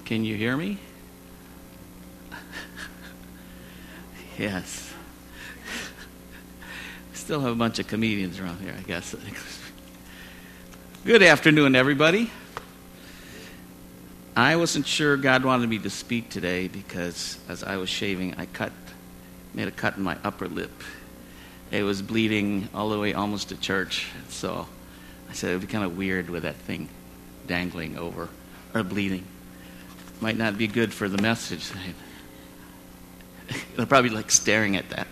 Can you hear me? Yes. Still have a bunch of comedians around here, I guess. Good afternoon, everybody. I wasn't sure God wanted me to speak today because as I was shaving, I made a cut in my upper lip. It was bleeding all the way almost to church, so I said it would be kind of weird with that thing dangling over, or bleeding. Might not be good for the message. They're probably like staring at that.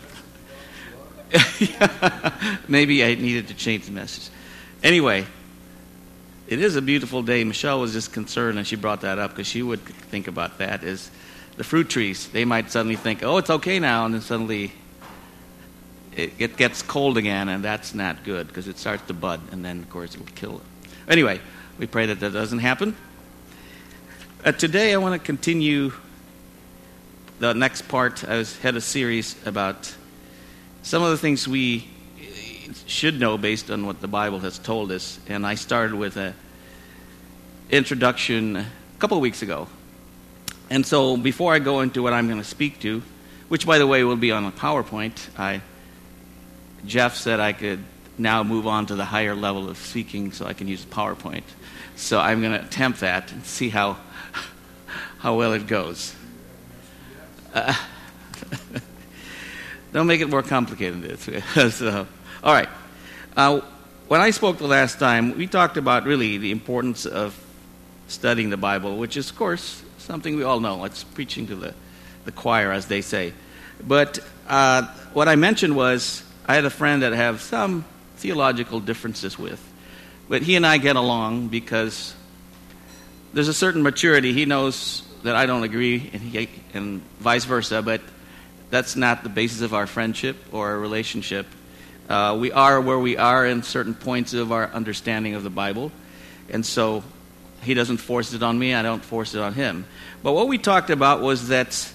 Maybe I needed to change the message. Anyway, it is a beautiful day. Michelle was just concerned, and she brought that up because she would think about that, is the fruit trees. They might suddenly think, oh, it's okay now, and then suddenly it gets cold again, and that's not good because it starts to bud, and then, of course, it'll kill it. Anyway, we pray that doesn't happen. Today I want to continue the next part. I had a series about some of the things we should know based on what the Bible has told us. And I started with an introduction a couple of weeks ago. And so before I go into what I'm going to speak to, which, by the way, will be on a PowerPoint, Jeff said I could now move on to the higher level of speaking so I can use PowerPoint. So I'm going to attempt that and see how well it goes. Don't make it more complicated than this. So, all right. When I spoke the last time, we talked about really the importance of studying the Bible, which is, of course, something we all know. It's preaching to the choir, as they say. But what I mentioned was I had a friend that I have some theological differences with. But he and I get along because there's a certain maturity. He knows that I don't agree, and vice versa, but that's not the basis of our friendship or our relationship. We are where we are in certain points of our understanding of the Bible, and so he doesn't force it on me, I don't force it on him. But what we talked about was that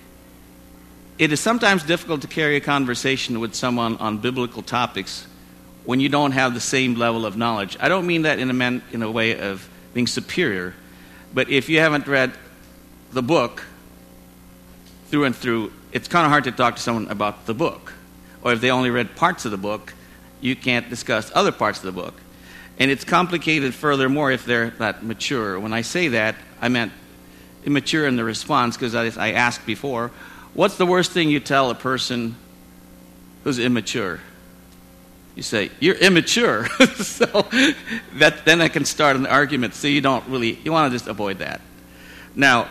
it is sometimes difficult to carry a conversation with someone on biblical topics when you don't have the same level of knowledge. I don't mean that in a way of being superior, but if you haven't read the book through and through, it's kind of hard to talk to someone about the book. Or if they only read parts of the book, you can't discuss other parts of the book. And it's complicated furthermore if they're not mature. When I say that, I meant immature in the response, because I asked before, what's the worst thing you tell a person who's immature? You say, you're immature. So then I can start an argument. So you want to just avoid that. Now,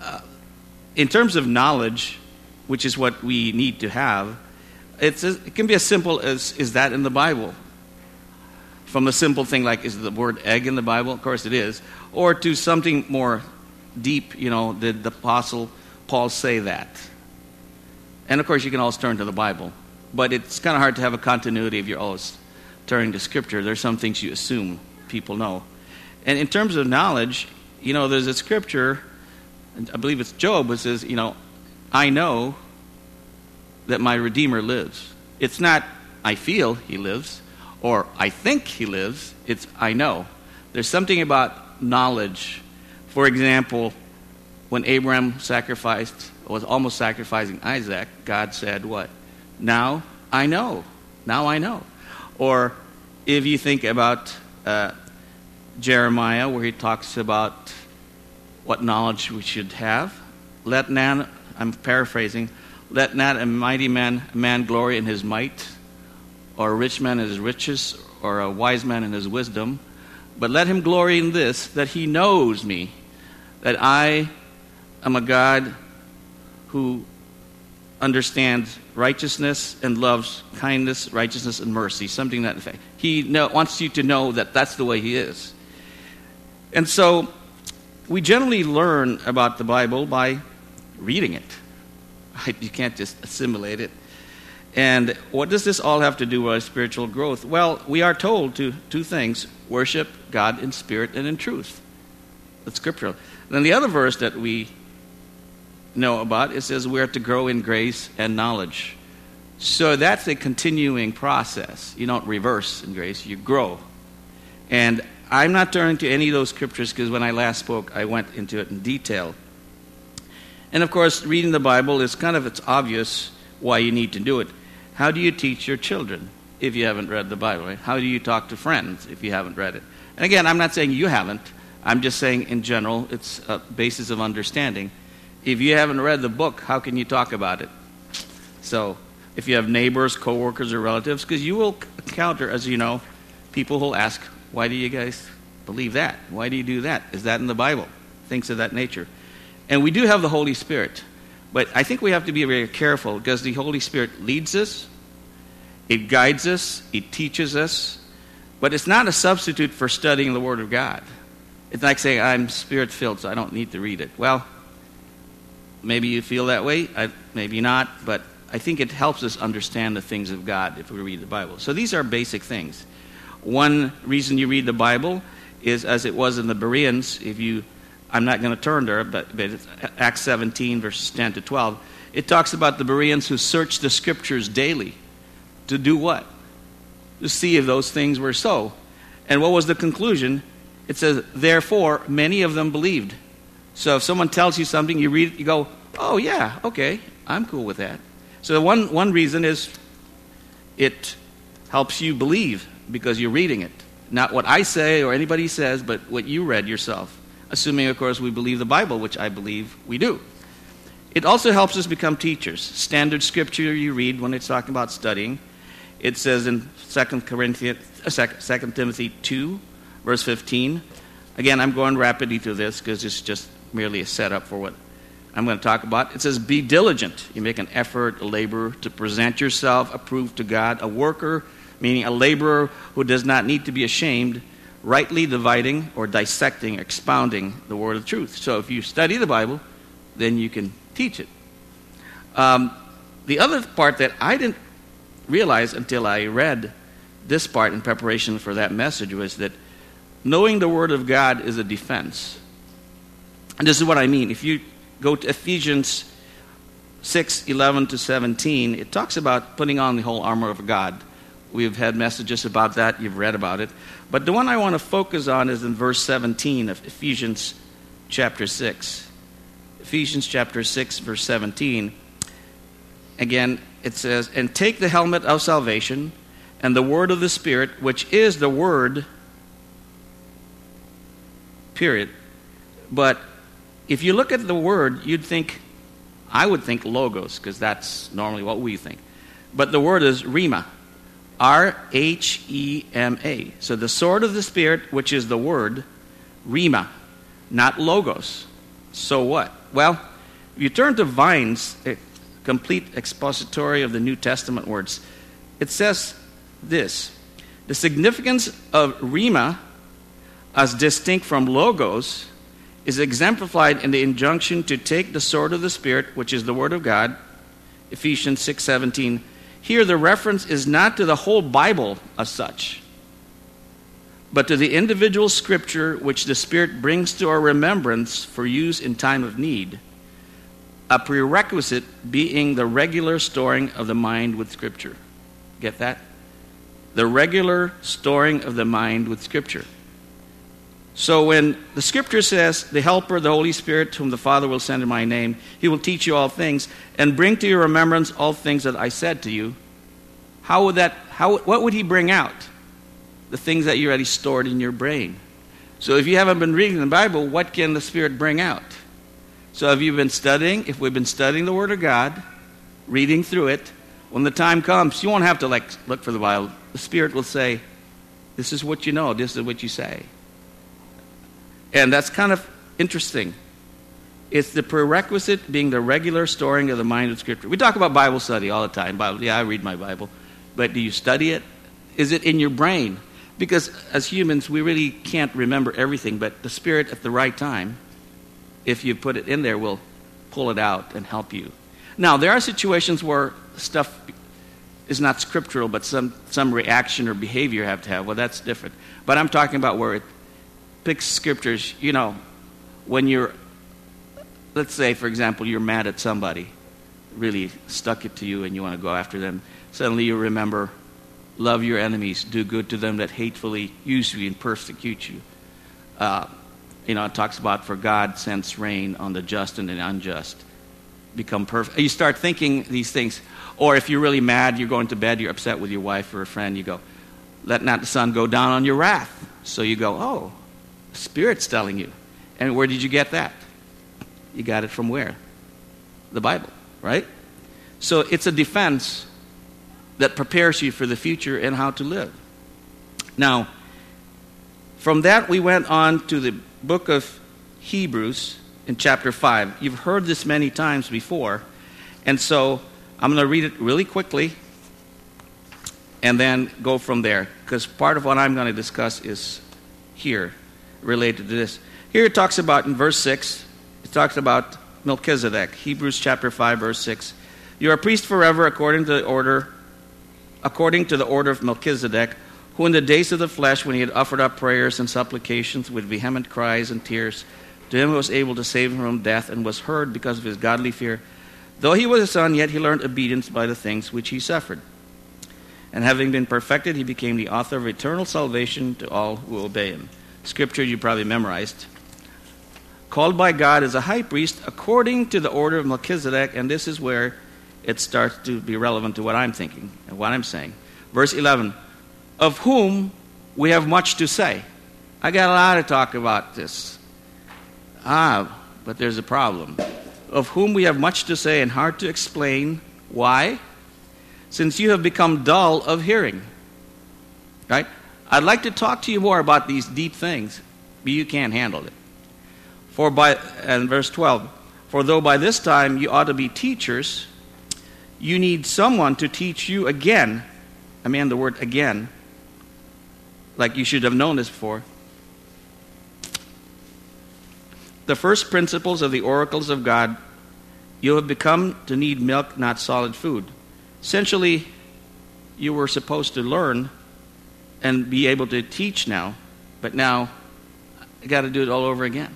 in terms of knowledge, which is what we need to have, it can be as simple as, is that in the Bible? From a simple thing like, is the word egg in the Bible? Of course it is. Or to something more deep, did the Apostle Paul say that? And of course you can always turn to the Bible. But it's kind of hard to have a continuity if you're always turning to Scripture. There's some things you assume people know. And in terms of knowledge, there's a Scripture, I believe it's Job, which says, I know that my Redeemer lives. It's not, I feel he lives, or I think he lives. It's, I know. There's something about knowledge. For example, when Abraham was almost sacrificing Isaac, God said what? Now I know. Now I know. Or if you think about Jeremiah, where he talks about what knowledge we should have, I'm paraphrasing, let not a mighty man glory in his might, or a rich man in his riches, or a wise man in his wisdom, but let him glory in this, that he knows me, that I am a God who understands righteousness and loves kindness, righteousness, and mercy, something that effect. He wants you to know that that's the way he is. And so we generally learn about the Bible by reading it. Right? You can't just assimilate it. And what does this all have to do with our spiritual growth? Well, we are told to two things: worship God in spirit and in truth. That's scriptural. And then the other verse that we know about, it says we are to grow in grace and knowledge. So that's a continuing process. You don't reverse in grace, you grow. And I'm not turning to any of those scriptures because when I last spoke, I went into it in detail. And of course, reading the Bible is it's obvious why you need to do it. How do you teach your children if you haven't read the Bible? Right? How do you talk to friends if you haven't read it? And again, I'm not saying you haven't. I'm just saying in general, it's a basis of understanding. If you haven't read the book, how can you talk about it? So, if you have neighbors, coworkers, or relatives, because you will encounter, as you know, people who will ask, why do you guys believe that? Why do you do that? Is that in the Bible? Things of that nature. And we do have the Holy Spirit. But I think we have to be very careful because the Holy Spirit leads us, it guides us, it teaches us, but it's not a substitute for studying the Word of God. It's like saying, I'm Spirit-filled, so I don't need to read it. Well, maybe you feel that way, maybe not, but I think it helps us understand the things of God if we read the Bible. So these are basic things. One reason you read the Bible is, as it was in the Bereans, I'm not going to turn there, but it's Acts 17, verses 10 to 12. It talks about the Bereans who searched the Scriptures daily. To do what? To see if those things were so. And what was the conclusion? It says, therefore, many of them believed. So if someone tells you something, you read it, you go, oh yeah, okay, I'm cool with that. So one reason is it helps you believe because you're reading it. Not what I say or anybody says, but what you read yourself. Assuming, of course, we believe the Bible, which I believe we do. It also helps us become teachers. Standard scripture you read when it's talking about studying. It says in 2 Timothy 2, verse 15. Again, I'm going rapidly through this because it's just merely a setup for what I'm going to talk about. It says, be diligent. You make an effort, a labor to present yourself approved to God, a worker, meaning a laborer who does not need to be ashamed, rightly dividing or dissecting, expounding the word of truth. So if you study the Bible, then you can teach it. The other part that I didn't realize until I read this part in preparation for that message was that knowing the Word of God is a defense. And this is what I mean. If you go to Ephesians 6:11 to 17, it talks about putting on the whole armor of God. We've had messages about that. You've read about it. But the one I want to focus on is in verse 17 of Ephesians chapter 6. Ephesians chapter 6, verse 17. Again, it says, and take the helmet of salvation and the word of the Spirit, which is the word, period. But if you look at the word, I would think logos, because that's normally what we think. But the word is rhema. R-H-E-M-A. So the sword of the Spirit, which is the word, rhema, not logos. So what? Well, if you turn to Vine's complete expository of the New Testament words, it says this: the significance of rhema as distinct from logos is exemplified in the injunction to take the sword of the Spirit, which is the Word of God, Ephesians 6:17. Here the reference is not to the whole Bible as such, but to the individual scripture which the Spirit brings to our remembrance for use in time of need, a prerequisite being the regular storing of the mind with Scripture. Get that? The regular storing of the mind with Scripture. So when the Scripture says, the Helper, the Holy Spirit, whom the Father will send in my name, He will teach you all things, and bring to your remembrance all things that I said to you, what would He bring out? The things that you already stored in your brain. So if you haven't been reading the Bible, what can the Spirit bring out? So if we've been studying the Word of God, reading through it, when the time comes, you won't have to look for the Bible. The Spirit will say, this is what you know, this is what you say. And that's kind of interesting. It's the prerequisite being the regular storing of the mind of Scripture. We talk about Bible study all the time. I read my Bible. But do you study it? Is it in your brain? Because as humans, we really can't remember everything. But the Spirit at the right time, if you put it in there, will pull it out and help you. Now, there are situations where stuff is not scriptural, but some reaction or behavior you have to have. Well, that's different. But I'm talking about where it picks scriptures, when you're, let's say, for example, you're mad at somebody, really stuck it to you and you want to go after them. Suddenly you remember love your enemies, do good to them that hatefully use you and persecute you. It talks about for God sends rain on the just and the unjust. Become perfect. You start thinking these things. Or if you're really mad, you're going to bed, you're upset with your wife or a friend, you go, let not the sun go down on your wrath. So you go, oh, the Spirit's telling you. And where did you get that? You got it from where? The Bible, right? So it's a defense that prepares you for the future and how to live. Now, from that we went on to the book of Hebrews in chapter 5. You've heard this many times before, and so I'm going to read it really quickly and then go from there, because part of what I'm going to discuss is here, related to this. Here it talks about, in verse 6, it talks about Melchizedek, Hebrews chapter 5, verse 6. You are a priest forever according to the order of Melchizedek, who in the days of the flesh, when he had offered up prayers and supplications with vehement cries and tears, to him who was able to save him from death, and was heard because of his godly fear. Though he was a son, yet he learned obedience by the things which he suffered. And having been perfected, he became the author of eternal salvation to all who obey him. Scripture you probably memorized. Called by God as a high priest according to the order of Melchizedek, and this is where it starts to be relevant to what I'm thinking and what I'm saying. Verse 11, of whom we have much to say. I got a lot to talk about this. But there's a problem. Of whom we have much to say and hard to explain. Why? Since you have become dull of hearing. Right? I'd like to talk to you more about these deep things, but you can't handle it. And verse 12, for though by this time you ought to be teachers, you need someone to teach you again. I mean the word again, like you should have known this before. The first principles of the oracles of God. You have become to need milk, not solid food. Essentially, you were supposed to learn and be able to teach now, but now you got to do it all over again.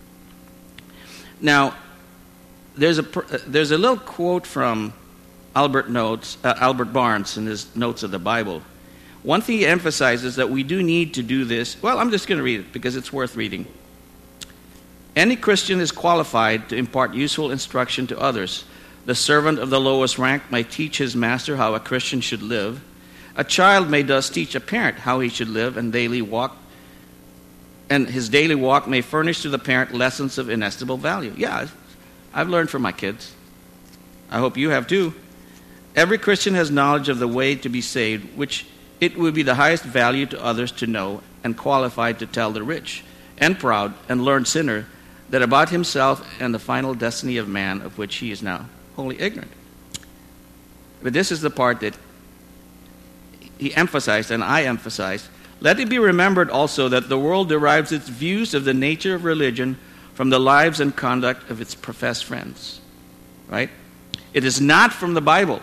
Now, there's a little quote from Albert Barnes in his Notes of the Bible. One thing he emphasizes that we do need to do this. Well, I'm just going to read it because it's worth reading. Any Christian is qualified to impart useful instruction to others. The servant of the lowest rank may teach his master how a Christian should live. A child may thus teach a parent how he should live and daily walk, and his daily walk may furnish to the parent lessons of inestimable value. Yeah, I've learned from my kids. I hope you have too. Every Christian has knowledge of the way to be saved, which it would be the highest value to others to know, and qualified to tell the rich and proud and learned sinner that about himself and the final destiny of man, of which he is now wholly ignorant. But this is the part that he emphasized, and I emphasized. Let it be remembered also that the world derives its views of the nature of religion from the lives and conduct of its professed friends. Right? It is not from the Bible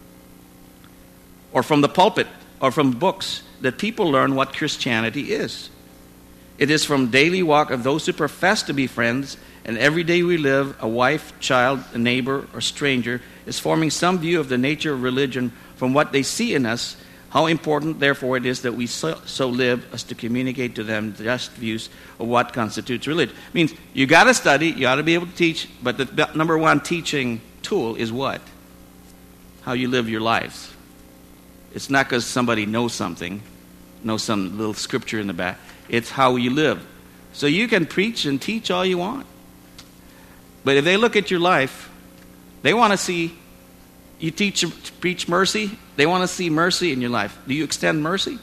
or from the pulpit or from books that people learn what Christianity is. It is from daily walk of those who profess to be friends, and every day we live, a wife, child, a neighbor, or stranger is forming some view of the nature of religion from what they see in us. How important, therefore, it is that we so live as to communicate to them just views of what constitutes religion. It means you got to study, you ought to be able to teach, but the number one teaching tool is what? How you live your lives. It's not because somebody knows something, knows some little scripture in the back. It's how you live. So you can preach and teach all you want. But if they look at your life, they want to see you preach mercy. They want to see mercy in your life. Do you extend mercy?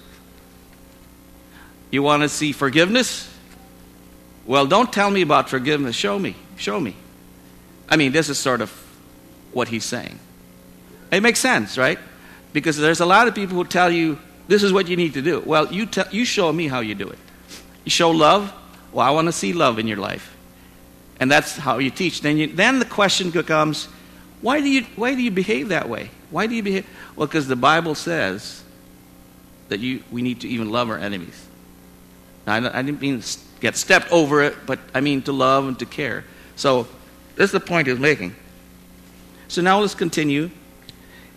You want to see forgiveness? Well, don't tell me about forgiveness. Show me. Show me. I mean, this is sort of what he's saying. It makes sense, right? Because there's a lot of people who tell you, this is what you need to do. Well, you show me how you do it. You show love. Well, I want to see love in your life. And that's how you teach. Then the question becomes, why do you behave that way? Why do you behave? Well, because the Bible says that we need to even love our enemies. Now, I didn't mean get stepped over it, but I mean to love and to care. So this is the point he's making. So now let's continue.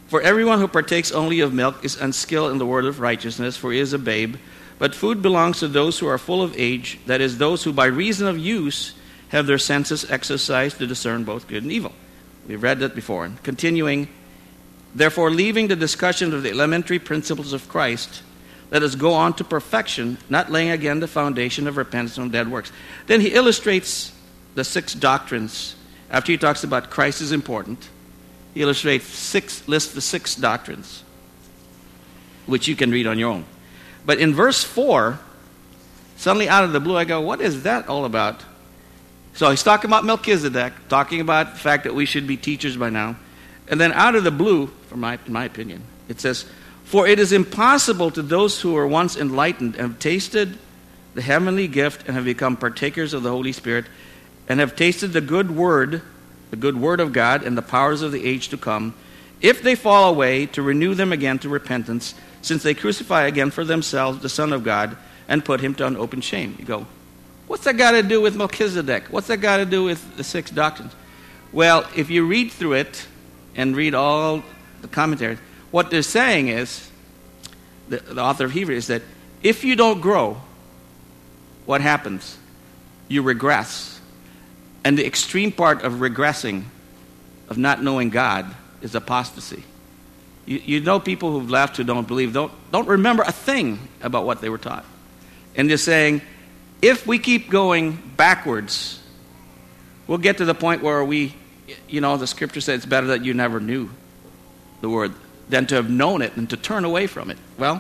For everyone who partakes only of milk is unskilled in the word of righteousness, for he is a babe. But food belongs to those who are full of age, that is, those who by reason of use have their senses exercised to discern both good and evil. We've read that before. And continuing, therefore, leaving the discussion of the elementary principles of Christ, let us go on to perfection, not laying again the foundation of repentance from dead works. Then he illustrates the 6 doctrines. After he talks about Christ is important, he lists the 6 doctrines, which you can read on your own. But in verse 4, suddenly out of the blue, I go, what is that all about? So he's talking about Melchizedek, talking about the fact that we should be teachers by now. And then out of the blue, in my opinion, it says, for it is impossible to those who were once enlightened and have tasted the heavenly gift and have become partakers of the Holy Spirit and have tasted the good word of God and the powers of the age to come, if they fall away, to renew them again to repentance, since they crucify again for themselves the Son of God and put him to an open shame. You go, what's that got to do with Melchizedek? What's that got to do with the 6 doctrines? Well, if you read through it and read all the commentaries, what they're saying is, the author of Hebrews, is that if you don't grow, what happens? You regress. And the extreme part of regressing, of not knowing God, is apostasy. You know people who've left who don't believe, don't remember a thing about what they were taught. And they're saying, if we keep going backwards, we'll get to the point where the scripture says it's better that you never knew the word than to have known it and to turn away from it. Well,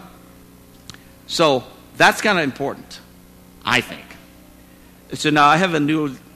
so that's kind of important, I think. So now I have a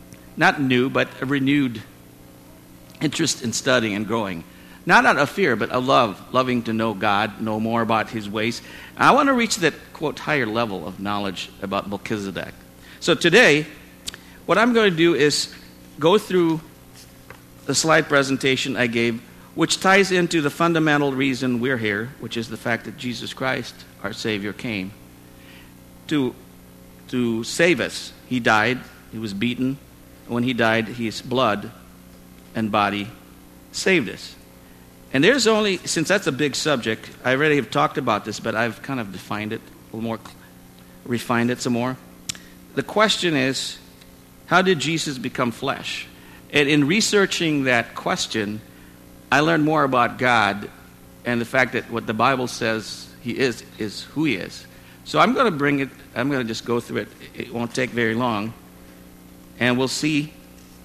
renewed interest in studying and growing. Not out of fear, but of loving to know God, know more about his ways. And I want to reach that, quote, higher level of knowledge about Melchizedek. So today, what I'm going to do is go through the slide presentation I gave, which ties into the fundamental reason we're here, which is the fact that Jesus Christ, our Savior, came to save us. He died, he was beaten. When he died, his blood and body saved us. And there's only, since that's a big subject, I already have talked about this, but I've kind of defined it a little more, refined it some more. The question is, how did Jesus become flesh? And in researching that question, I learned more about God and the fact that what the Bible says he is who he is. So I'm going to just go through it. It won't take very long. And we'll see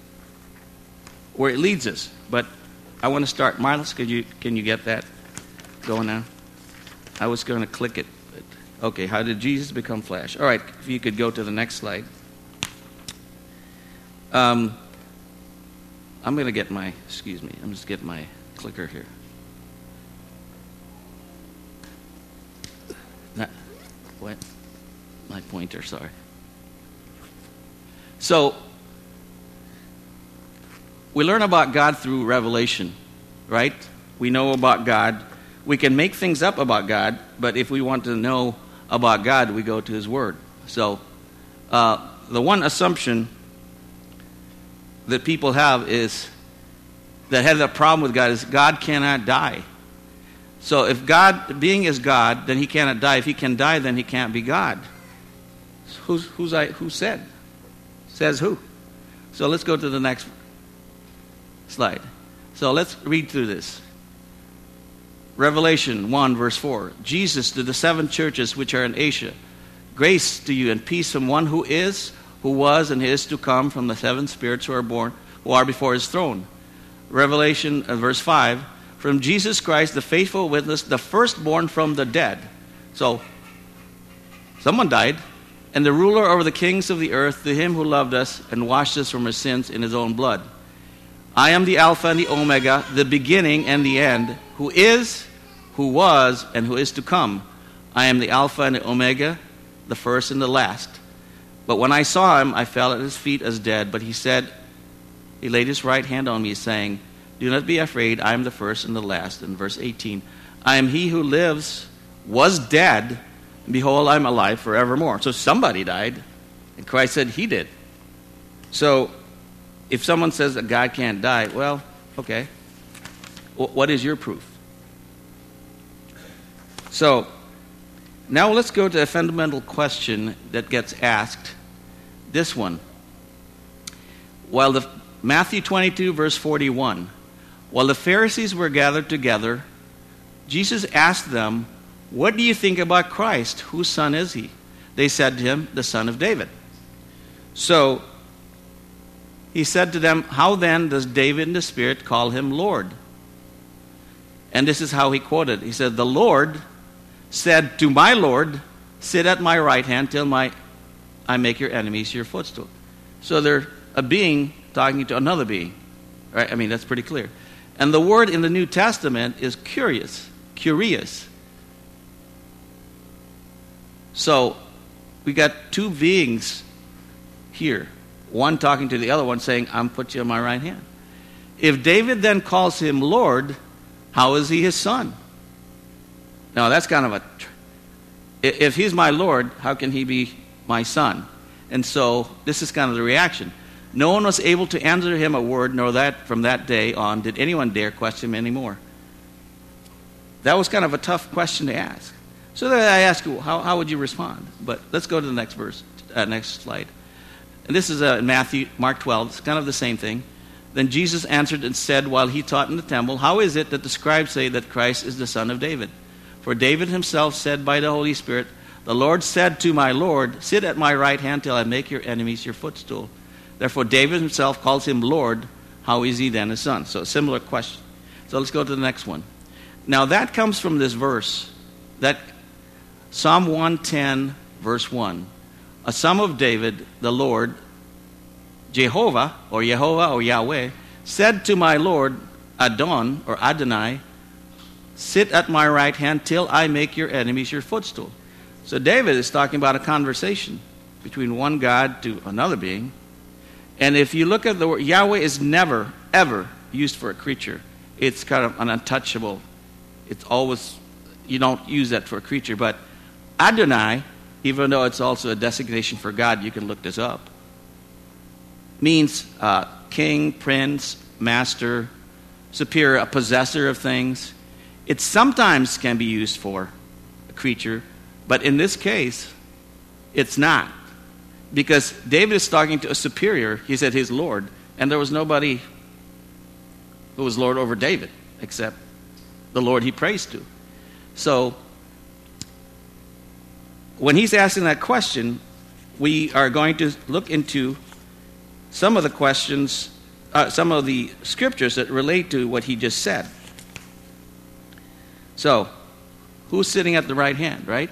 where it leads us. But I want to start. Marlis, can you get that going now? I was going to click it. Okay, how did Jesus become flesh? All right, if you could go to the next slide. I'm just getting my clicker here. What? My pointer, sorry. So, we learn about God through revelation, right? We know about God. We can make things up about God, but if we want to know about God, we go to his word. So, the one assumption that people have is, that have a problem with God, is God cannot die. So if God, being is God, then he cannot die. If he can die, then he can't be God. Who said? Says who? So let's go to the next slide. So let's read through this. Revelation 1, verse 4. Jesus to the 7 churches which are in Asia. Grace to you and peace from one who is, who was, and is to come, from the 7 spirits who are before his throne. Revelation, verse 5. From Jesus Christ, the faithful witness, the firstborn from the dead. So, someone died. And the ruler over the kings of the earth, to him who loved us and washed us from our sins in his own blood. I am the Alpha and the Omega, the beginning and the end, who is, who was, and who is to come. I am the Alpha and the Omega, the first and the last. But when I saw him, I fell at his feet as dead. But he said, he laid his right hand on me, saying, do not be afraid, I am the first and the last. In verse 18, I am he who lives, was dead, and behold, I am alive forevermore. So somebody died, and Christ said he did. So if someone says that God can't die, well, okay. What is your proof? So, now let's go to a fundamental question that gets asked. This one. Matthew 22, verse 41. While the Pharisees were gathered together, Jesus asked them, "What do you think about Christ? Whose son is he?" They said to him, "The son of David." So, he said to them, "How then does David in the Spirit call him Lord?" And this is how he quoted. He said, "The Lord said to my Lord, sit at my right hand till I make your enemies your footstool." So they're a being talking to another being. Right? I mean, that's pretty clear. And the word in the New Testament is kurios. So we got two beings here. One talking to the other one saying, "I'm put you on my right hand." If David then calls him Lord, how is he his son? Now that's kind of if he's my Lord, how can he be my son? And so this is kind of the reaction. No one was able to answer him a word, nor that from that day on did anyone dare question him anymore. That was kind of a tough question to ask. So then I ask you, how would you respond? But let's go to the next verse, next slide. And this is Mark 12. It's kind of the same thing. Then Jesus answered and said while he taught in the temple, "How is it that the scribes say that Christ is the son of David? For David himself said by the Holy Spirit, 'The Lord said to my Lord, sit at my right hand till I make your enemies your footstool.' Therefore David himself calls him Lord. How is he then his son?" So a similar question. So let's go to the next one. Now that comes from this verse, that Psalm 110, verse 1. "A Psalm of David, the Lord, Jehovah or Yahweh, said to my Lord, Adon or Adonai, sit at my right hand till I make your enemies your footstool." So David is talking about a conversation between one God to another being. And if you look at the word, Yahweh is never, ever used for a creature. It's kind of an untouchable. It's always, you don't use that for a creature. But Adonai, even though it's also a designation for God, you can look this up, means king, prince, master, superior, a possessor of things. It sometimes can be used for a creature, but in this case, it's not. Because David is talking to a superior. He said he's Lord, and there was nobody who was Lord over David except the Lord he prays to. So when he's asking that question, we are going to look into some of the questions, some of the scriptures that relate to what he just said. So, who's sitting at the right hand, right?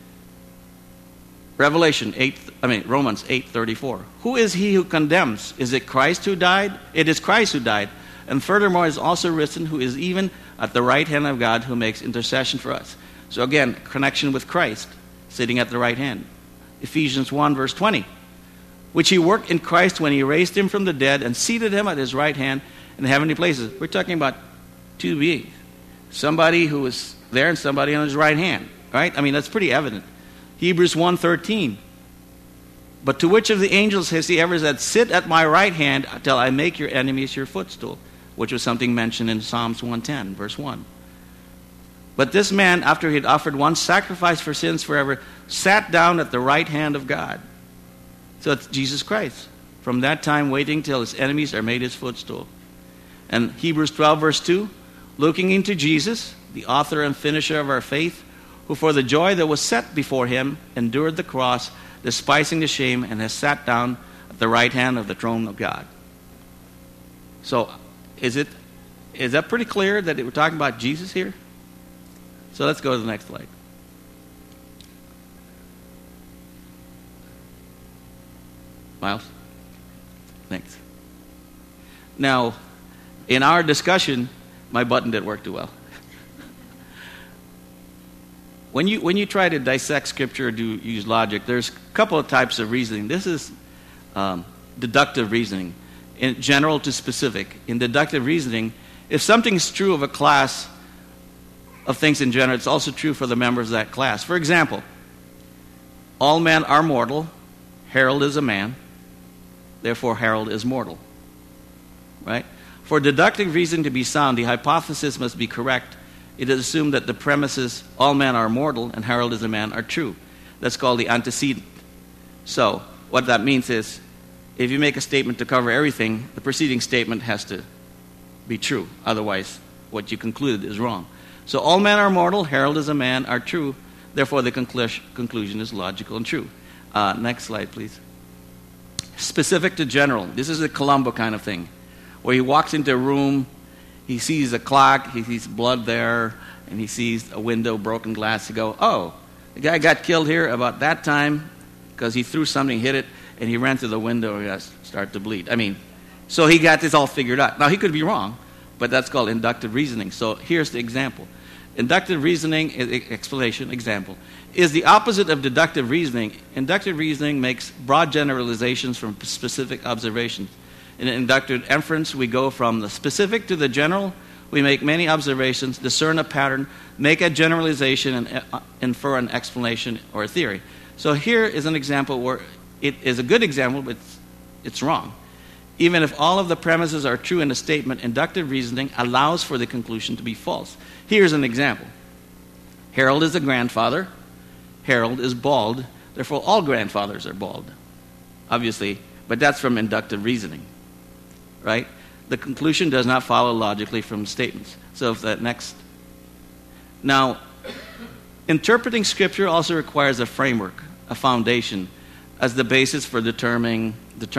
Romans 8:34. Who is he who condemns? Is it Christ who died? It is Christ who died. And furthermore is also written, who is even at the right hand of God, who makes intercession for us. So again, connection with Christ, sitting at the right hand. Ephesians 1, verse 20. Which he worked in Christ when he raised him from the dead and seated him at his right hand in the heavenly places. We're talking about two beings. Somebody who is there and somebody on his right hand. Right? I mean, that's pretty evident. Hebrews 1:13. But to which of the angels has he ever said, sit at my right hand till I make your enemies your footstool? Which was something mentioned in Psalms 110, verse 1. But this man, after he had offered one sacrifice for sins forever, sat down at the right hand of God. So it's Jesus Christ. From that time waiting till his enemies are made his footstool. And Hebrews 12, verse 2. Looking into Jesus, the author and finisher of our faith, who for the joy that was set before him endured the cross, despising the shame, and has sat down at the right hand of the throne of God. So, is that pretty clear that we're talking about Jesus here? So let's go to the next slide. Miles? Thanks. Now, in our discussion, my button didn't work too well. When you try to dissect Scripture or use logic, there's a couple of types of reasoning. This is deductive reasoning, in general to specific. In deductive reasoning, if something is true of a class of things in general, it's also true for the members of that class. For example, all men are mortal. Harold is a man. Therefore, Harold is mortal. Right? For deductive reasoning to be sound, the hypothesis must be correct it is assumed that the premises, all men are mortal and Harold is a man, are true. That's called the antecedent. So what that means is, if you make a statement to cover everything, the preceding statement has to be true. Otherwise, what you concluded is wrong. So all men are mortal, Harold is a man, are true. Therefore, the conclusion is logical and true. Next slide, please. Specific to general. This is a Columbo kind of thing, where he walks into a room, he sees a clock, he sees blood there, and he sees a window, broken glass. He goes, oh, the guy got killed here about that time because he threw something, hit it, and he ran through the window and got started to bleed. So he got this all figured out. Now, he could be wrong, but that's called inductive reasoning. So here's the example. Inductive reasoning, explanation, example, is the opposite of deductive reasoning. Inductive reasoning makes broad generalizations from specific observations. In inductive inference, we go from the specific to the general. We make many observations, discern a pattern, make a generalization, and infer an explanation or a theory. So here is an example where it is a good example, but it's wrong. Even if all of the premises are true in a statement, inductive reasoning allows for the conclusion to be false. Here's an example. Harold is a grandfather. Harold is bald. Therefore, all grandfathers are bald. Obviously, but that's from inductive reasoning, right? The conclusion does not follow logically from statements. So if that next. Now, interpreting Scripture also requires a framework, a foundation, as the basis for determining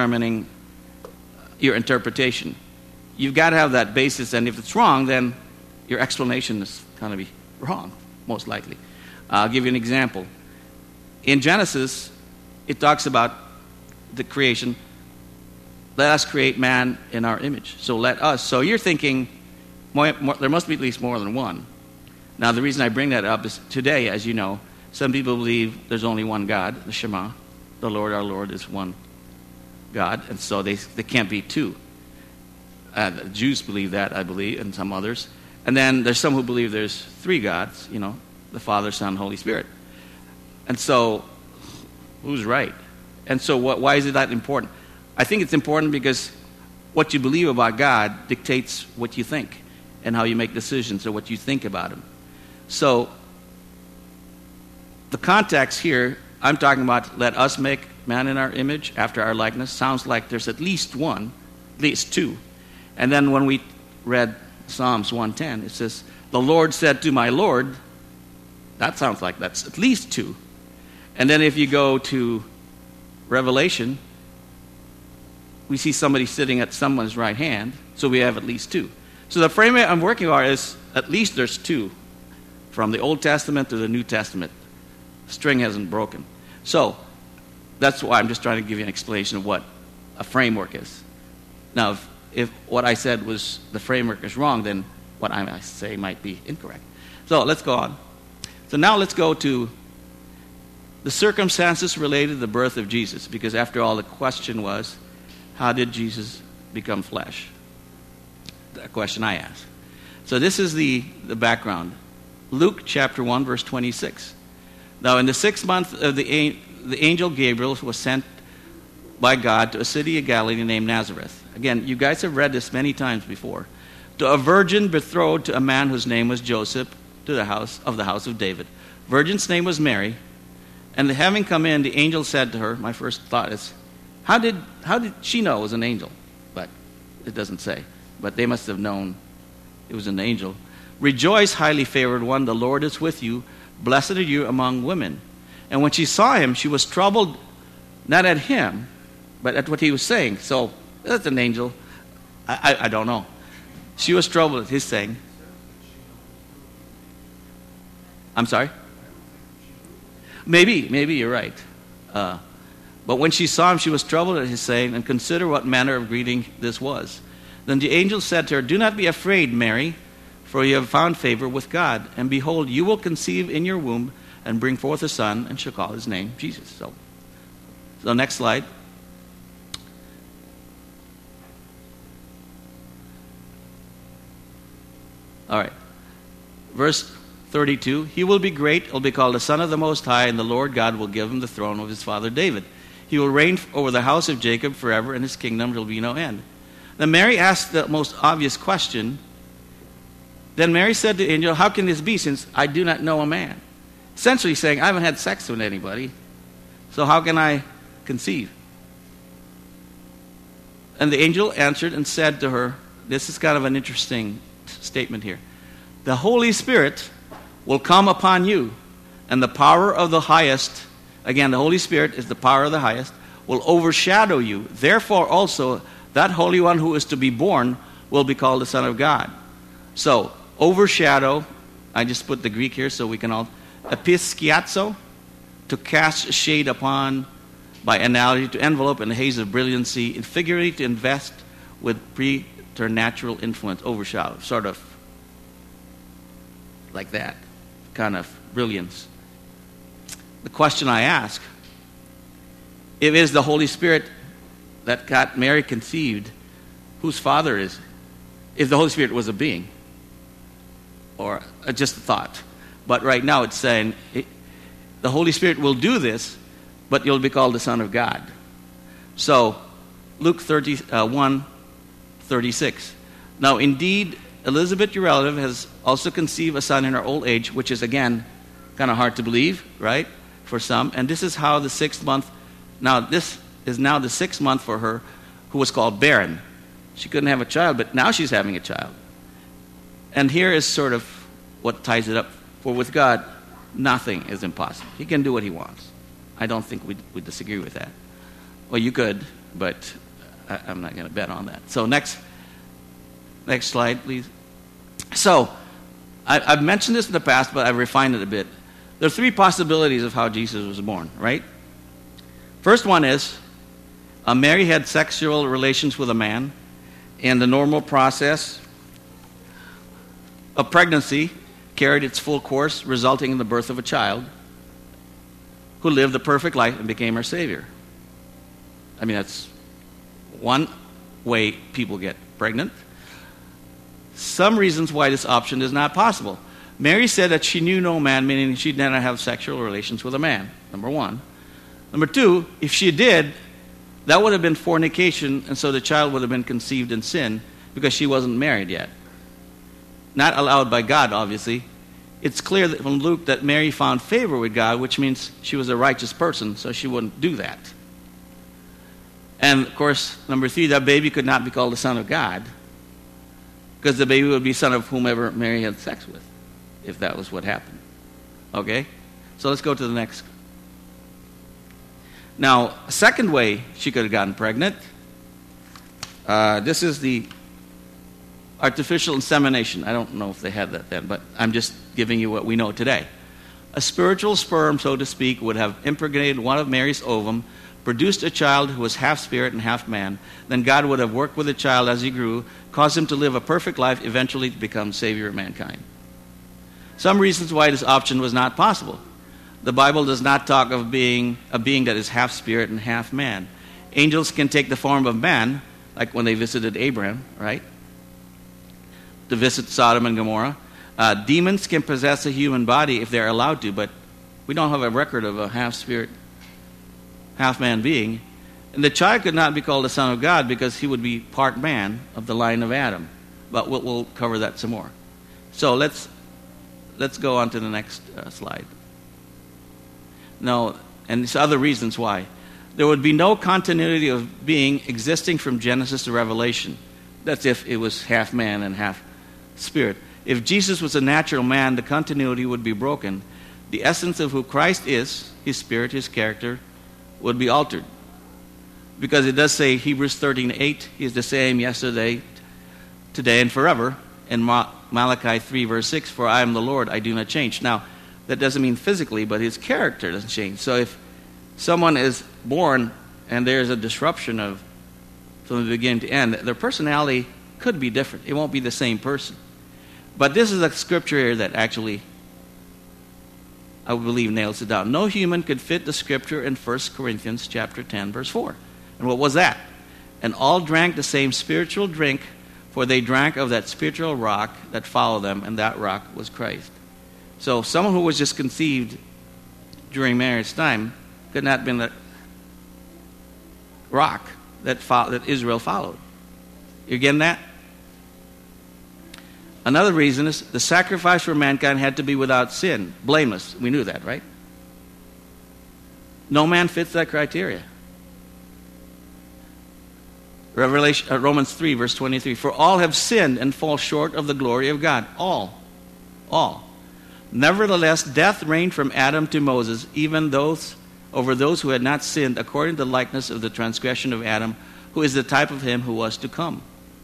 your interpretation. You've got to have that basis, and if it's wrong, then your explanation is going to be wrong, most likely. I'll give you an example. In Genesis, it talks about the creation. Let us create man in our image. So let us. So you're thinking there must be at least more than one. Now, the reason I bring that up is today, as you know, some people believe there's only one God, the Shema. The Lord, our Lord, is one God, and so they can't be two. The Jews believe that, I believe, and some others. And then there's some who believe there's three gods, the Father, Son, Holy Spirit. And so, who's right? And so why is it that important? I think it's important because what you believe about God dictates what you think and how you make decisions or what you think about Him. So, the context here, I'm talking about let us make man in our image, after our likeness, sounds like there's at least one, at least two. And then when we read Psalms 110, it says, the Lord said to my Lord, that sounds like that's at least two. And then if you go to Revelation, we see somebody sitting at someone's right hand, so we have at least two. So the frame I'm working on is at least there's two, from the Old Testament to the New Testament. The string hasn't broken. So that's why I'm just trying to give you an explanation of what a framework is. Now, if what I said was the framework is wrong, then what I say might be incorrect. So let's go on. So now let's go to the circumstances related to the birth of Jesus, because after all, the question was, how did Jesus become flesh? The question I asked. So this is the background. Luke chapter 1, verse 26. Now, in the 6th month of the angel Gabriel was sent by God to a city of Galilee named Nazareth. Again, you guys have read this many times before. To a virgin betrothed to a man whose name was Joseph, to the house of David. Virgin's name was Mary. And having come in, the angel said to her, my first thought is, how did she know it was an angel? But it doesn't say. But they must have known it was an angel. Rejoice, highly favored one, the Lord is with you. Blessed are you among women. And when she saw him, she was troubled, not at him, but at what he was saying. So, that's an angel. I don't know. She was troubled at his saying. I'm sorry? Maybe you're right. But when she saw him, she was troubled at his saying, and consider what manner of greeting this was. Then the angel said to her, do not be afraid, Mary, for you have found favor with God. And behold, you will conceive in your womb and bring forth a son, and shall call his name Jesus. So next slide. All right. Verse 32, he will be great, will be called the Son of the Most High, and the Lord God will give him the throne of his father David. He will reign over the house of Jacob forever, and his kingdom will be no end. Then Mary asked the most obvious question, Then Mary said to the angel, "How can this be, since I do not know a man?" Essentially saying, I haven't had sex with anybody, so how can I conceive? And the angel answered and said to her, this is kind of an interesting statement here. The Holy Spirit will come upon you, and the power of the highest, again, the Holy Spirit is the power of the highest, will overshadow you. Therefore also, that Holy One who is to be born will be called the Son of God. So, overshadow, I just put the Greek here so we can all, episkiazo, to cast shade upon, by analogy, to envelop in a haze of brilliancy, in figuratively to invest with preternatural influence, overshadow, sort of like that kind of brilliance. The question I ask, if it is the Holy Spirit that got Mary conceived, whose father is it? If the Holy Spirit was a being, or just a thought. But right now it's saying the Holy Spirit will do this, but you'll be called the Son of God. So, Luke 1:36. Now indeed, Elizabeth, your relative, has also conceived a son in her old age, which is, again, kind of hard to believe, right, for some. And this is how the 6th month, now this is now the 6th month for her, who was called barren. She couldn't have a child, but now she's having a child. And here is sort of what ties it up. For with God, nothing is impossible. He can do what he wants. I don't think we disagree with that. Well, you could, but I'm not going to bet on that. So next slide, please. So, I've mentioned this in the past, but I've refined it a bit. There are 3 possibilities of how Jesus was born, right? First one is, Mary had sexual relations with a man, and the normal process of pregnancy carried its full course, resulting in the birth of a child who lived a perfect life and became our Savior. I mean, that's one way people get pregnant. Some reasons why this option is not possible. Mary said that she knew no man, meaning she did not have sexual relations with a man, number 1. Number 2, if she did, that would have been fornication, and so the child would have been conceived in sin because she wasn't married yet. Not allowed by God, obviously. It's clear that from Luke that Mary found favor with God, which means she was a righteous person, so she wouldn't do that. And, of course, number 3, that baby could not be called the Son of God, because the baby would be son of whomever Mary had sex with, if that was what happened. Okay? So let's go to the next. Now, a second way she could have gotten pregnant, this is the artificial insemination. I don't know if they had that then, but I'm just giving you what we know today. A spiritual sperm, so to speak, would have impregnated one of Mary's ovum, produced a child who was half spirit and half man. Then God would have worked with the child as he grew, caused him to live a perfect life, eventually to become Savior of mankind. Some reasons why this option was not possible. The Bible does not talk of being a being that is half spirit and half man. Angels can take the form of man, like when they visited Abraham, right? To visit Sodom and Gomorrah. Demons can possess a human body if they're allowed to, but we don't have a record of a half spirit, half man being. And the child could not be called the Son of God because he would be part man of the line of Adam. But we'll cover that some more. So let's go on to the next slide. No, and there's other reasons why. There would be no continuity of being existing from Genesis to Revelation. That's if it was half man and half spirit. If Jesus was a natural man, the continuity would be broken. The essence of who Christ is, his spirit, his character, would be altered. Because it does say, Hebrews 13:8, he is the same yesterday, today, and forever. And Malachi 3, verse 6, for I am the Lord, I do not change. Now, that doesn't mean physically, but his character doesn't change. So if someone is born and there's a disruption of from the beginning to end, their personality could be different. It won't be the same person. But this is a scripture here that actually, I believe, nails it down. No human could fit the scripture in 1 Corinthians chapter 10, verse 4. And what was that? And all drank the same spiritual drink, for they drank of that spiritual rock that followed them, and that rock was Christ. So someone who was just conceived during Mary's time could not have been the rock that Israel followed. You getting that? Another reason is the sacrifice for mankind had to be without sin, blameless. We knew that, right? No man fits that criteria. Romans 3, verse 23. For all have sinned and fall short of the glory of God. All. Nevertheless, death reigned from Adam to Moses, even over those who had not sinned, according to the likeness of the transgression of Adam, who is the type of him who was to come.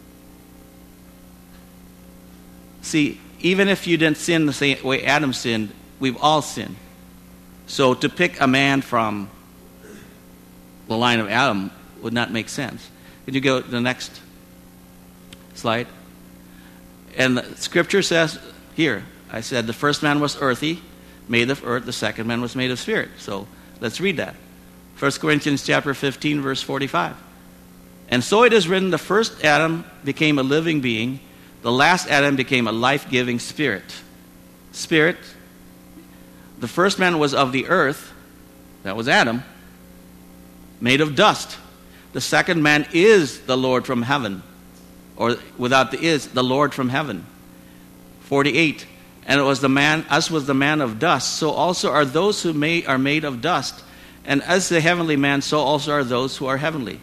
See, even if you didn't sin the same way Adam sinned, we've all sinned. So to pick a man from the line of Adam would not make sense. Could you go to the next slide? And the scripture says here, I said the first man was earthy, made of earth. The second man was made of spirit. So let's read that. 1 Corinthians chapter 15, verse 45. And so it is written, the first Adam became a living being. The last Adam became a life-giving spirit. Spirit. The first man was of the earth. That was Adam. Made of dust. The second man is the Lord from heaven. Or without the is, the Lord from heaven. 48. And it was the man, us was the man of dust. So also are those who are made of dust. And as the heavenly man, so also are those who are heavenly.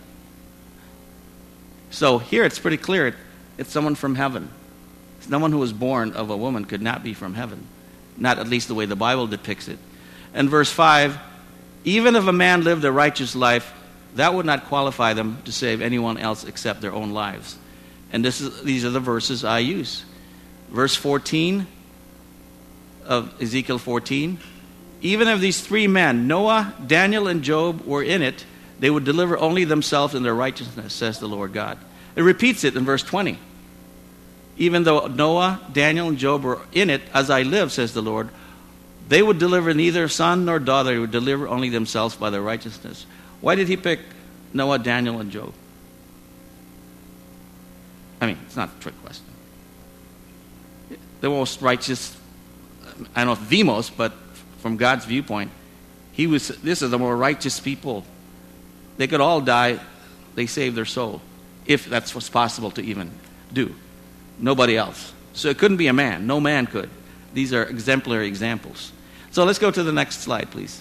So here it's pretty clear. It's someone from heaven. Someone who was born of a woman could not be from heaven. Not at least the way the Bible depicts it. And verse 5, even if a man lived a righteous life, that would not qualify them to save anyone else except their own lives. And these are the verses I use. Verse 14 of Ezekiel 14. Even if these three men, Noah, Daniel, and Job, were in it, they would deliver only themselves in their righteousness, says the Lord God. It repeats it in verse 20. Even though Noah, Daniel, and Job were in it, as I live, says the Lord, they would deliver neither son nor daughter. They would deliver only themselves by their righteousness. Why did he pick Noah, Daniel, and Job? I mean, it's not a trick question. The most righteous, I don't know if the most, but from God's viewpoint, this is the more righteous people. They could all die. They saved their soul, if that's what's possible to even do. Nobody else. So it couldn't be a man. No man could. These are exemplary examples. So let's go to the next slide, please.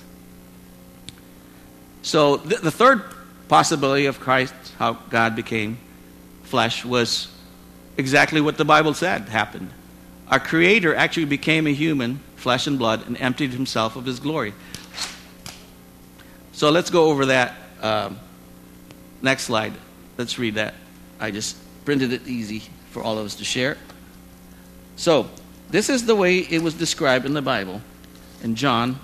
So the third possibility of Christ, how God became flesh, was exactly what the Bible said happened. Our Creator actually became a human, flesh and blood, and emptied himself of his glory. So let's go over that. Next slide. Let's read that. I just printed it easy for all of us to share. So, this is the way it was described in the Bible. In John,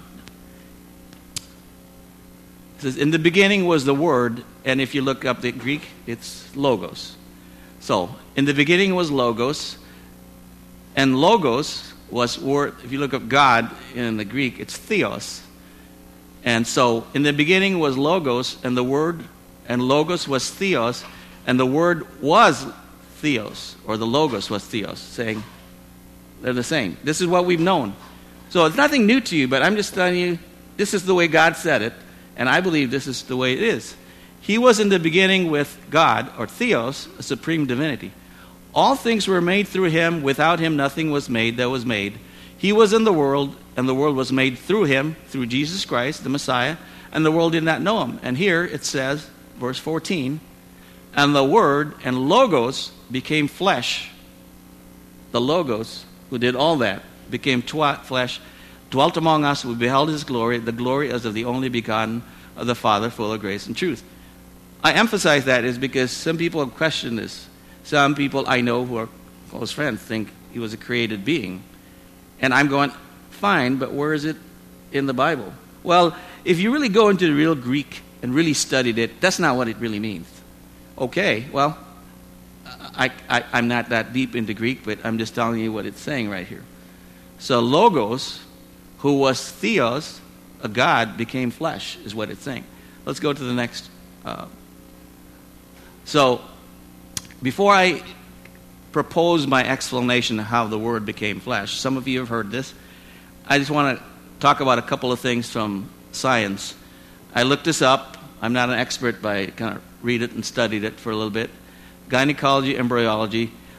it says, in the beginning was the Word, and if you look up the Greek, it's Logos. So, in the beginning was Logos, and Logos was word. If you look up God in the Greek, it's Theos. And so, in the beginning was Logos, and the Word, and Logos was Theos, and the Word was Theos, or the Logos was Theos, saying they're the same. This is what we've known. So it's nothing new to you, but I'm just telling you, this is the way God said it, and I believe this is the way it is. He was in the beginning with God, or Theos, a supreme divinity. All things were made through him. Without him nothing was made that was made. He was in the world, and the world was made through him, through Jesus Christ, the Messiah, and the world did not know him. And here it says, verse 14, and the Word and Logos became flesh. The Logos, who did all that, became flesh, dwelt among us. We beheld his glory, the glory as of the only begotten of the Father, full of grace and truth. I emphasize that is because some people have questioned this. Some people I know who are close friends think he was a created being. And I'm going, fine, but where is it in the Bible? Well, if you really go into the real Greek and really studied it, that's not what it really means. Okay, well, I'm not that deep into Greek, but I'm just telling you what it's saying right here. So Logos, who was Theos, a God, became flesh, is what it's saying. Let's go to the next. So before I propose my explanation of how the Word became flesh, some of you have heard this. I just want to talk about a couple of things from science. I looked this up. I'm not an expert, but I kind of read it and studied it for a little bit. Gynecology, embryology.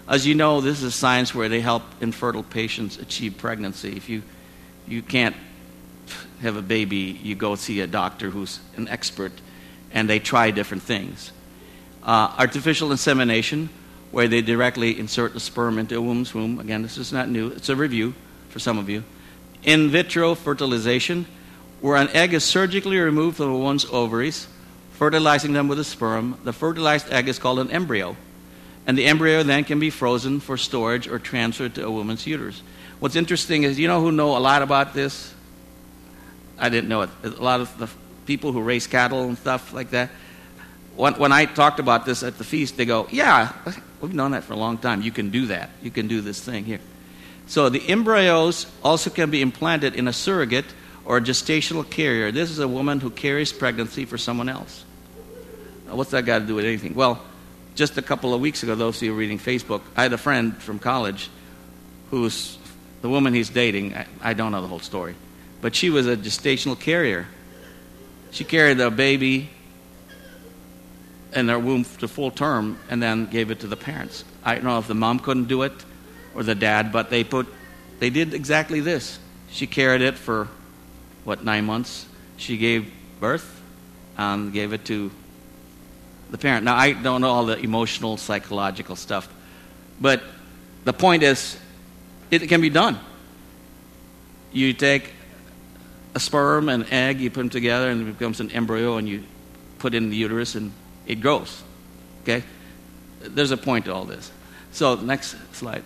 As you know, this is a science where they help infertile patients achieve pregnancy. If you can't have a baby, you go see a doctor who's an expert, and they try different things. Artificial insemination, where they directly insert the sperm into a woman's womb. Again, this is not new. It's a review for some of you. In vitro fertilization, where an egg is surgically removed from a woman's ovaries, fertilizing them with a sperm. The fertilized egg is called an embryo. And the embryo then can be frozen for storage or transferred to a woman's uterus. What's interesting is, you know who know a lot about this? I didn't know it. A lot of the people who raise cattle and stuff like that. When I talked about this at the feast, they go, yeah, we've known that for a long time. You can do that. You can do this thing here. So the embryos also can be implanted in a surrogate or a gestational carrier. This is a woman who carries pregnancy for someone else. What's that got to do with anything? Well, just a couple of weeks ago, those of you reading Facebook, I had a friend from college who's the woman he's dating. I don't know the whole story. But she was a gestational carrier. She carried a baby in their womb to full term and then gave it to the parents. I don't know if the mom couldn't do it or the dad, but they did exactly this. She carried it for, 9 months? She gave birth and gave it to the parent. Now, I don't know all the emotional, psychological stuff, but the point is, it can be done. You take a sperm and egg, you put them together, and it becomes an embryo, and you put it in the uterus, and it grows. Okay? There's a point to all this. So, next slide.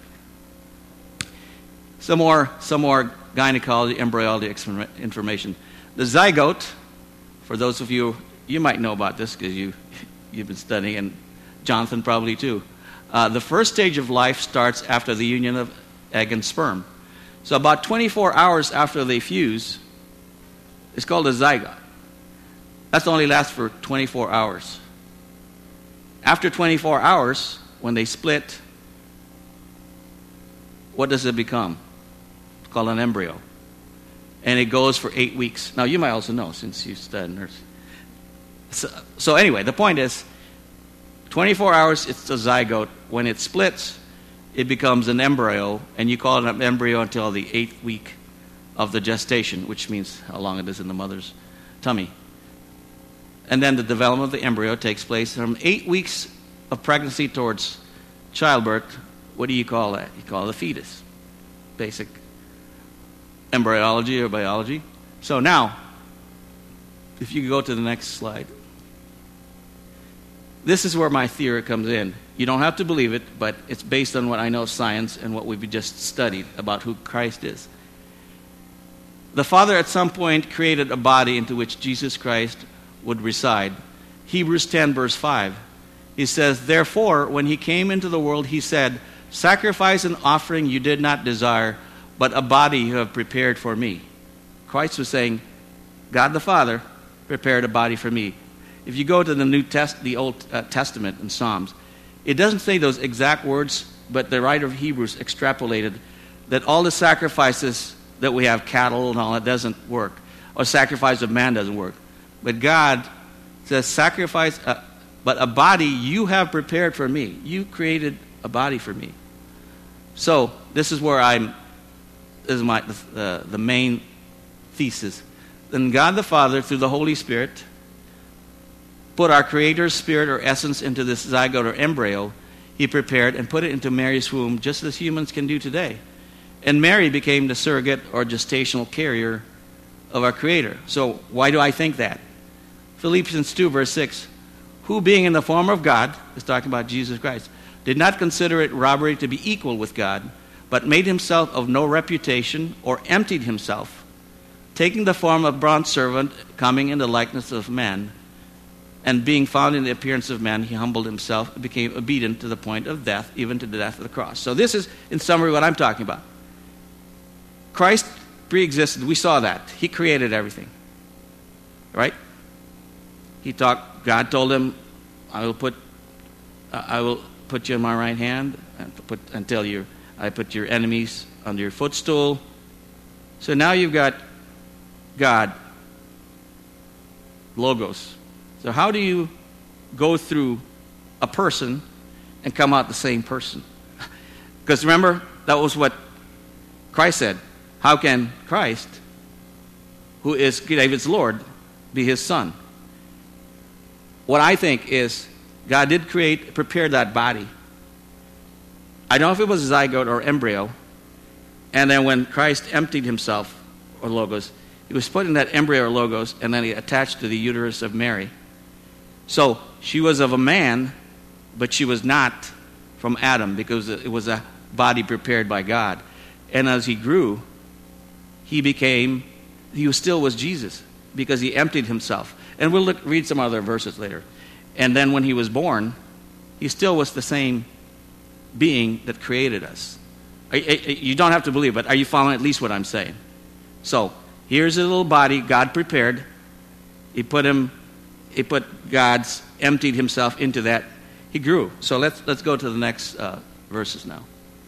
Some more gynecology, embryology information. The zygote, for those of you might know about this because you've been studying, and Jonathan probably too. The first stage of life starts after the union of egg and sperm. So about 24 hours after they fuse, it's called a zygote. That's only lasts for 24 hours. After 24 hours, when they split, what does it become? It's called an embryo. And it goes for 8 weeks. Now, you might also know since you studied nursing. So anyway, the point is, 24 hours, it's a zygote. When it splits, it becomes an embryo, and you call it an embryo until the 8th week of the gestation, which means how long it is in the mother's tummy. And then the development of the embryo takes place from 8 weeks of pregnancy towards childbirth. What do you call that? You call it a fetus. Basic embryology or biology. So now, if you go to the next slide. This is where my theory comes in. You don't have to believe it, but it's based on what I know of science and what we've just studied about who Christ is. The Father at some point created a body into which Jesus Christ would reside. Hebrews 10 verse 5. He says, therefore, when he came into the world, he said, sacrifice and offering you did not desire, but a body you have prepared for me. Christ was saying, God the Father prepared a body for me. If you go to the Old Testament in Psalms, it doesn't say those exact words, but the writer of Hebrews extrapolated that all the sacrifices that we have, cattle and all that, doesn't work. Or sacrifice of man doesn't work. But God says, sacrifice, but a body you have prepared for me. You created a body for me. So this is where this is the main thesis. Then God the Father, through the Holy Spirit, put our Creator's spirit or essence into this zygote or embryo. He prepared and put it into Mary's womb, just as humans can do today. And Mary became the surrogate or gestational carrier of our Creator. So why do I think that? Philippians 2 verse 6. Who being in the form of God, is talking about Jesus Christ, did not consider it robbery to be equal with God, but made himself of no reputation, or emptied himself, taking the form of bond servant, coming in the likeness of man, and being found in the appearance of man, he humbled himself and became obedient to the point of death, even to the death of the cross. So this is, in summary, what I'm talking about. Christ pre-existed. We saw that. He created everything. Right? God told him, I will put you in my right hand until I put your enemies under your footstool. So now you've got God, Logos. So how do you go through a person and come out the same person? Because remember, that was what Christ said. How can Christ, who is David's Lord, be his son? What I think is God did prepare that body. I don't know if it was a zygote or embryo. And then when Christ emptied himself, or logos, he was put in that embryo or logos, and then he attached to the uterus of Mary. So she was of a man, but she was not from Adam, because it was a body prepared by God. And as he grew, he still was Jesus, because he emptied himself. And we'll read some other verses later. And then when he was born, he still was the same being that created us. You don't have to believe, but are you following at least what I'm saying? So here's a little body God prepared. He put emptied himself into that. He grew. So let's go to the next verses now.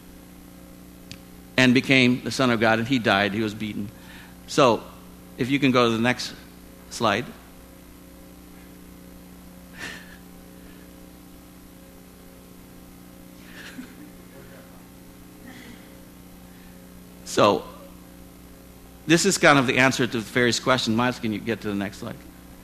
And became the Son of God, and he died. He was beaten. So if you can go to the next slide. So this is kind of the answer to the Pharisees' question. Miles, can you get to the next slide?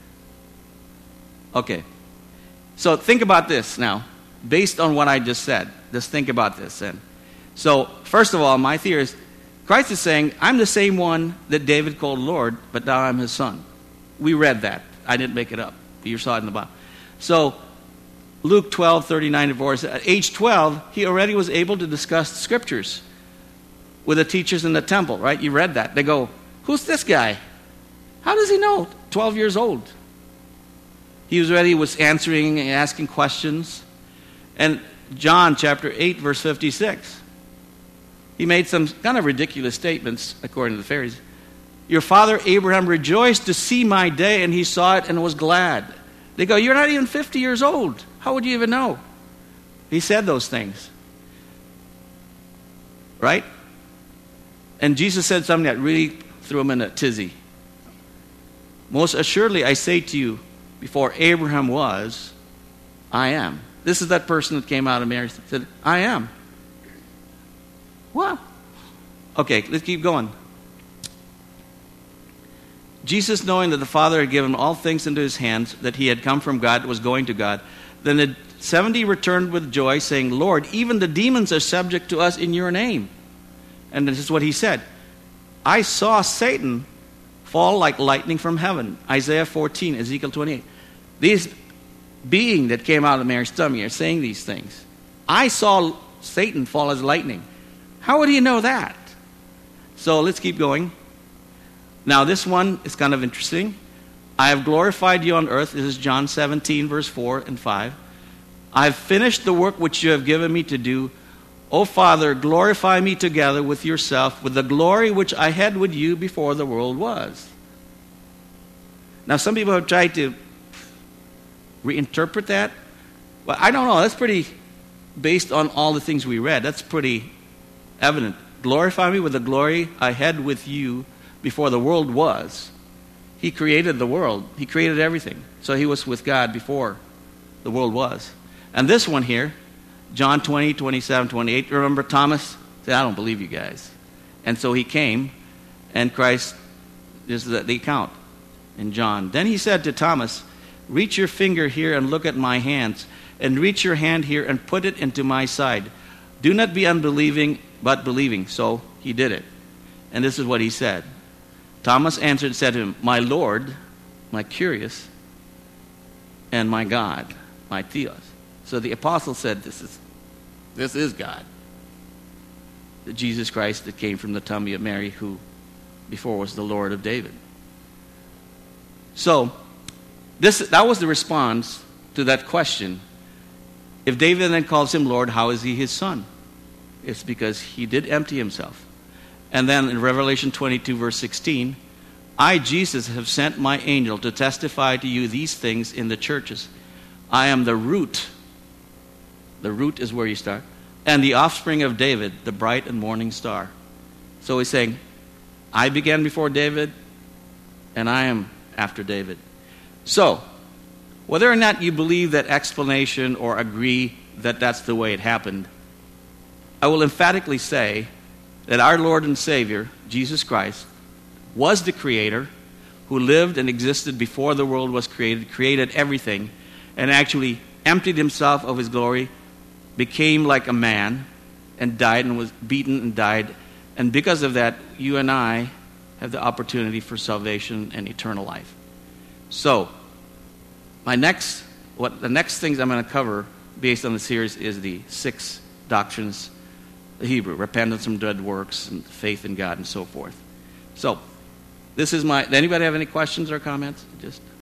Okay. So think about this now. Based on what I just said, just think about this then. So first of all, my theory is Christ is saying, I'm the same one that David called Lord, but now I'm his son. We read that. I didn't make it up. You saw it in the Bible. So Luke 12:39-40 says, at age 12, he already was able to discuss the scriptures with the teachers in the temple, right? You read that. They go, who's this guy? How does he know? 12 years old. He was answering and asking questions. And John chapter 8, verse 56. He made some kind of ridiculous statements, according to the Pharisees. Your father Abraham rejoiced to see my day, and he saw it and was glad. They go, you're not even 50 years old. How would you even know? He said those things. Right? And Jesus said something that really threw him in a tizzy. Most assuredly, I say to you, before Abraham was, I am. This is that person that came out of Mary and said, I am. Wow. Okay, let's keep going. Jesus, knowing that the Father had given all things into his hands, that he had come from God, was going to God. Then the 70 returned with joy, saying, Lord, even the demons are subject to us in your name. And this is what he said. I saw Satan fall like lightning from heaven. Isaiah 14, Ezekiel 28. These being that came out of Mary's stomach are saying these things. I saw Satan fall as lightning. How would he know that? So let's keep going. Now this one is kind of interesting. I have glorified you on earth. This is John 17, verse 4 and 5. I have finished the work which you have given me to do. O Father, glorify me together with yourself, with the glory which I had with you before the world was. Now some people have tried to reinterpret that. Well, I don't know. That's pretty, based on all the things we read, that's pretty evident. Glorify me with the glory I had with you before the world was. He created the world. He created everything. So he was with God before the world was. And this one here, John 20, 27, 28. Remember Thomas? Said, I don't believe you guys. And so he came, and Christ, this is the account in John. Then he said to Thomas, reach your finger here and look at my hands, and reach your hand here and put it into my side. Do not be unbelieving, but believing. So he did it. And this is what he said. Thomas answered and said to him, my Lord, my curious, and my God, my Theos. So the apostle said, this is God. The Jesus Christ that came from the tummy of Mary, who before was the Lord of David. So that was the response to that question. If David then calls him Lord, how is he his son? It's because he did empty himself. And then in Revelation 22, verse 16, I, Jesus, have sent my angel to testify to you these things in the churches. I am the root. The root is where you start. And the offspring of David, the bright and morning star. So he's saying, I began before David, and I am after David. So, whether or not you believe that explanation or agree that that's the way it happened, I will emphatically say that our Lord and Savior, Jesus Christ, was the Creator who lived and existed before the world was created, created everything, and actually emptied himself of his glory, became like a man, and died and was beaten and died. And because of that, you and I have the opportunity for salvation and eternal life. So, the next things I'm going to cover based on the series is the 6 doctrines, the Hebrew, repentance from dead works, and faith in God, and so forth. So, this is anybody have any questions or comments? Just